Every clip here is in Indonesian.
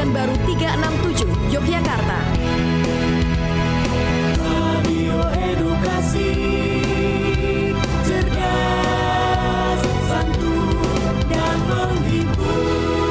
Baru 367 Yogyakarta. Radio Edukasi, cerdas, santun, dan menghibur.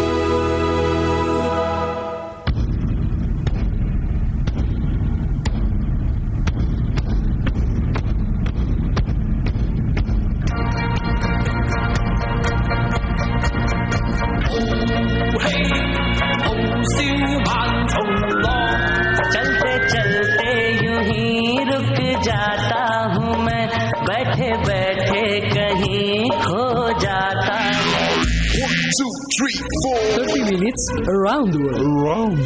चलते चलते यूं ही रुक जाता हूँ मैं बैठे बैठे कहीं खो जाता हूँ 1, 2, 3, 4 30 minutes around the world.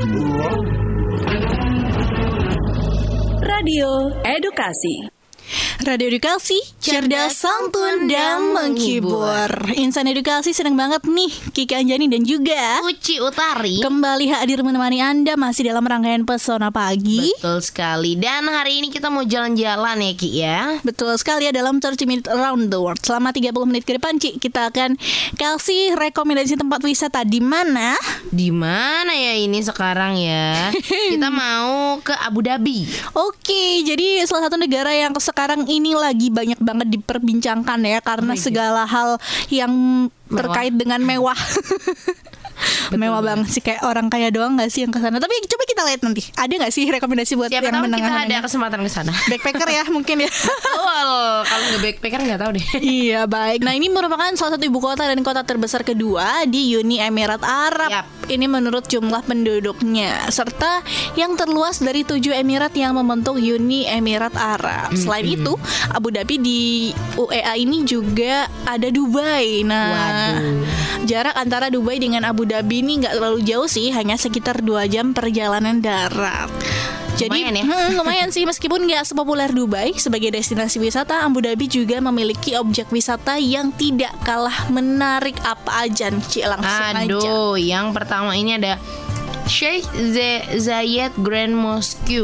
Radio Edukasi. Radio Edukasi, cerdas, santun, dan menghibur. Insan Edukasi senang banget nih Kiki Anjani dan juga Uci Utari kembali hadir menemani Anda masih dalam rangkaian Pesona Pagi. Betul sekali. Dan hari ini kita mau jalan-jalan ya Ki ya. Betul sekali ya, dalam 30 minutes around the world. Selama 30 menit ke depan Ci, kita akan kasih rekomendasi tempat wisata di mana? Di mana ya ini sekarang ya? Kita mau ke Abu Dhabi. Oke, jadi salah satu negara yang sekarang ini lagi banyak banget diperbincangkan ya, karena segala hal yang terkait dengan mewah. Mewah banget sih, kayak orang kaya doang gak sih yang kesana. Tapi coba kita lihat nanti, ada gak sih rekomendasi buat Siapa yang tahu menengah? kita ada kesempatan ke sana. Backpacker ya mungkin ya. Betul. Kalau nggak backpacker nggak tahu deh. Iya baik. Nah ini merupakan salah satu ibu kota dan kota terbesar kedua di Uni Emirat Arab. Yap. Ini menurut jumlah penduduknya, serta yang terluas dari 7 emirat yang membentuk Uni Emirat Arab. Selain itu, Abu Dhabi di UEA ini juga ada Dubai. Nah, jarak antara Dubai dengan Abu Dhabi ini nggak terlalu jauh sih, hanya sekitar 2 jam perjalanan darat. Jadi Lumayan ya? lumayan sih, meskipun nggak sepopuler Dubai sebagai destinasi wisata, Abu Dhabi juga memiliki objek wisata yang tidak kalah menarik. Apa aja nih Ci, langsung aja. Aduh, yang pertama ini ada Sheikh Zayed Grand Mosque.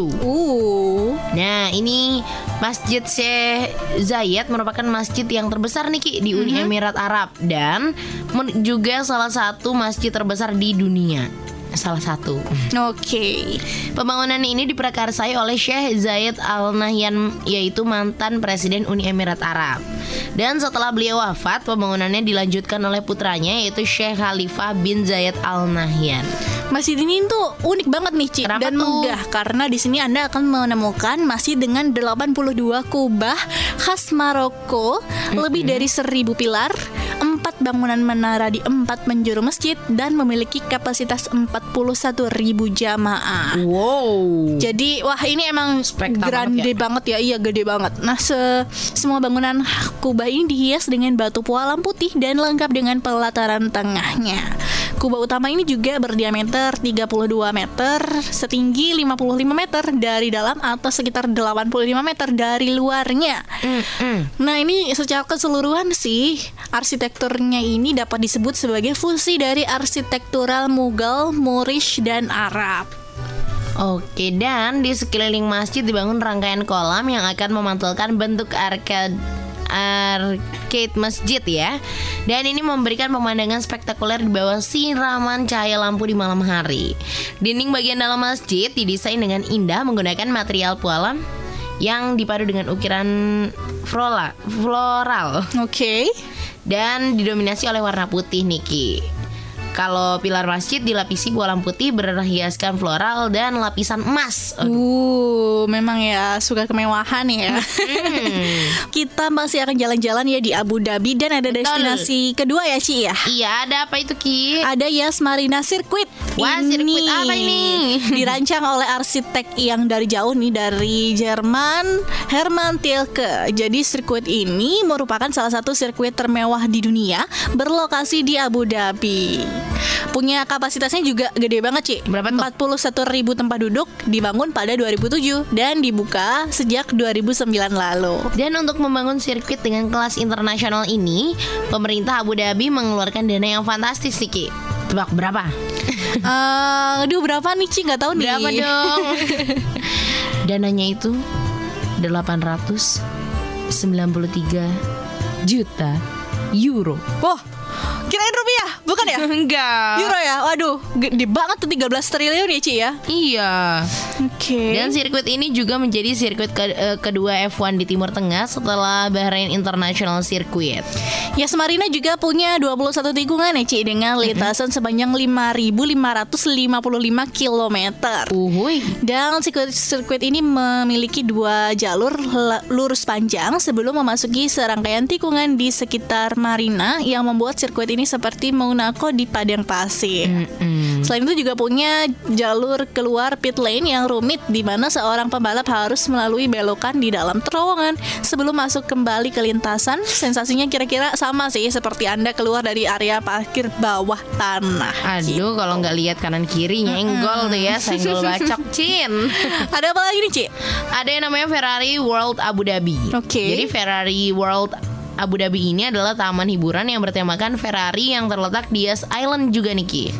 Nah, ini Masjid Sheikh Zayed merupakan masjid yang terbesar nih Ki di Uni Emirat Arab dan juga salah satu masjid terbesar di dunia. Salah satu. Oke. Pembangunan ini diprakarsai oleh Sheikh Zayed Al Nahyan, yaitu mantan presiden Uni Emirat Arab. Dan setelah beliau wafat, pembangunannya dilanjutkan oleh putranya, yaitu Sheikh Khalifah bin Zayed Al Nahyan. Masjid ini tuh unik banget nih Ci. Kenapa dan tuh? megah, karena di sini Anda akan menemukan masjid dengan 82 kubah khas Maroko, lebih dari 1000 pilar, 4 bangunan menara di 4 penjuru masjid, dan memiliki kapasitas 41.000 jamaah. Wow. Jadi wah ini emang Spektakuler grande ya? banget ya. Iya gede banget. Nah semua bangunan kubah ini dihias dengan batu pualam putih dan lengkap dengan pelataran tengahnya. Kubah utama ini juga berdiameter 32 meter, setinggi 55 meter dari dalam atau sekitar 85 meter dari luarnya. Nah ini secara keseluruhan sih, arsitekturnya ini dapat disebut sebagai fusi dari arsitektural Mughal, Moorish, dan Arab. Oke, dan di sekeliling masjid dibangun rangkaian kolam yang akan memantulkan bentuk arcade masjid ya. Dan ini memberikan pemandangan spektakuler di bawah siraman cahaya lampu di malam hari. Dinding bagian dalam masjid didesain dengan indah menggunakan material pualam yang dipadu dengan ukiran floral. Oke. Dan didominasi oleh warna putih Niki. Kalau pilar masjid dilapisi bolam putih berhiaskan floral dan lapisan emas. Memang ya suka kemewahan ya. Kita masih akan jalan-jalan ya di Abu Dhabi, dan ada destinasi kedua ya Ci ya. Iya, ada apa itu Ki? Ada Yas Marina Circuit. Wah, sirkuit apa ini? Dirancang oleh arsitek yang dari jauh nih, dari Jerman, Hermann Tilke. Jadi sirkuit ini merupakan salah satu sirkuit termewah di dunia, berlokasi di Abu Dhabi. Punya kapasitasnya juga gede banget Ci. Berapa tuh? 41.000 tempat duduk, dibangun pada 2007 dan dibuka sejak 2009 lalu. Dan untuk membangun sirkuit dengan kelas internasional ini, pemerintah Abu Dhabi mengeluarkan dana yang fantastis nih Ki. Tebak berapa? Berapa nih Ci? Gak tahu nih. Berapa dong? Dananya itu 893 juta euro. Wah, kirain rupiah. Bukan ya? Enggak. Euro ya? Waduh, gede banget tuh 13 triliun ya Ci ya. Iya. Oke. Dan sirkuit ini juga menjadi sirkuit kedua F1 di Timur Tengah setelah Bahrain International Circuit. Yas Marina juga punya 21 tikungan ya Ci, dengan lintasan sepanjang 5.555 km. Uhuy. Dan sirkuit ini memiliki 2 jalur lurus panjang sebelum memasuki serangkaian tikungan di sekitar marina yang membuat sirkuit ini seperti Monaco di padang pasir. Selain itu juga punya jalur keluar pit lane yang rumit, di mana seorang pembalap harus melalui belokan di dalam terowongan sebelum masuk kembali ke lintasan. Sensasinya kira-kira sama sih seperti Anda keluar dari area parkir bawah tanah. Aduh, kalau nggak lihat kanan kiri nyenggol tuh ya, senggol bacok Cin. Ada apa lagi nih Ci? Ada yang namanya Ferrari World Abu Dhabi. Oke. Jadi Ferrari World Abu Dhabi ini adalah taman hiburan yang bertemakan Ferrari yang terletak di Yas Island juga nih Ki.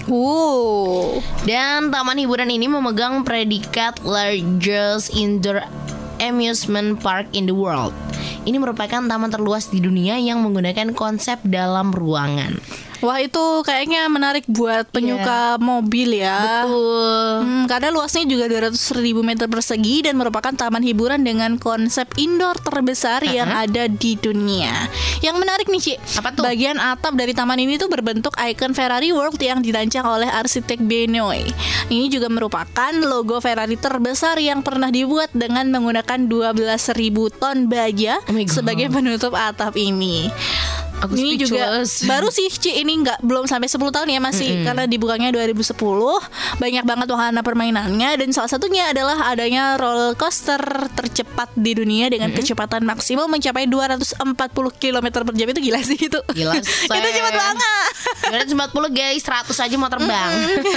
Dan taman hiburan ini memegang predikat largest indoor amusement park in the world. Ini merupakan taman terluas di dunia yang menggunakan konsep dalam ruangan. Wah, itu kayaknya menarik buat penyuka mobil ya. Betul. Karena luasnya juga 200.000 meter persegi dan merupakan taman hiburan dengan konsep indoor terbesar yang ada di dunia. Yang menarik nih Ci, apa tuh? Bagian atap dari taman ini tuh berbentuk ikon Ferrari World yang dirancang oleh arsitek Benoit. Ini juga merupakan logo Ferrari terbesar yang pernah dibuat dengan menggunakan 12.000 ton baja sebagai penutup atap ini. Ini juga baru sih Ci, ini belum sampai 10 tahun ya masih, karena dibukanya 2010. Banyak banget wahana permainannya, dan salah satunya adalah adanya roller coaster tercepat di dunia dengan kecepatan maksimal mencapai 240 km per jam. Itu gila sih itu. Gila Itu cepat banget. 240 guys, 100 aja mau terbang.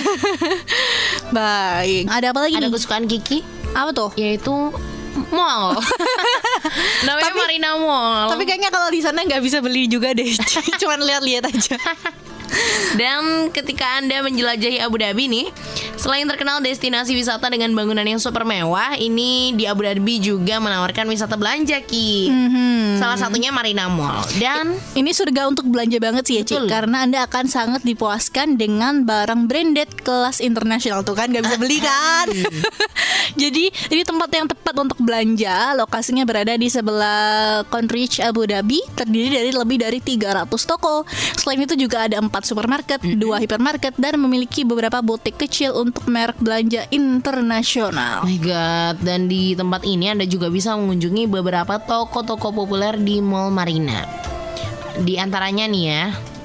Baik. Ada apa lagi Ada nih? kesukaan Kiki, Apa tuh? yaitu mall. Namanya Marina Mall. Tapi kayaknya kalau di sana nggak bisa beli juga deh. Cuman lihat-lihat aja. Dan ketika Anda menjelajahi Abu Dhabi nih, selain terkenal destinasi wisata dengan bangunan yang super mewah, ini di Abu Dhabi juga menawarkan wisata belanja Ki. Salah satunya Marina Mall. Dan ini surga untuk belanja banget sih ya Ci, karena Anda akan sangat dipuaskan dengan barang branded kelas internasional. Tuh kan, gak bisa beli kan. Jadi ini tempat yang tepat untuk belanja. Lokasinya berada di sebelah Conrich Abu Dhabi, terdiri dari lebih dari 300 toko. Selain itu juga ada 4 supermarket, 2 hypermarket, dan memiliki beberapa butik kecil untuk merek belanja internasional. oh my god, dan di tempat ini Anda juga bisa mengunjungi beberapa toko-toko populer di Mall Marina. Di antaranya nih ya,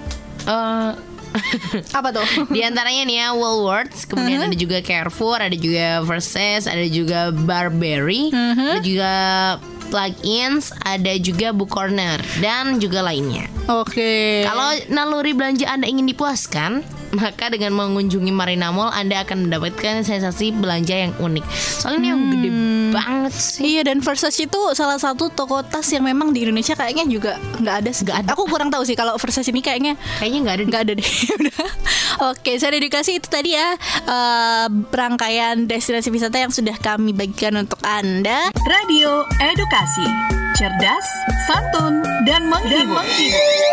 Apa tuh? di antaranya nih ya Woolworths, kemudian ada juga Carrefour, ada juga Versace, ada juga Burberry, ada juga Plug-ins, ada juga Book Corner, dan juga lainnya. Oke. Kalau naluri belanja Anda ingin dipuaskan, maka dengan mengunjungi Marina Mall Anda akan mendapatkan sensasi belanja yang unik. Soalnya ini yang gede banget sih. Iya, dan Versace itu salah satu toko tas yang memang di Indonesia kayaknya juga nggak ada. Aku kurang tahu sih kalau Versace ini kayaknya nggak ada deh. Udah. Oke, saya dedikasi itu tadi ya, rangkaian destinasi wisata yang sudah kami bagikan untuk Anda. Radio Edukasi, cerdas, santun, dan menghibur.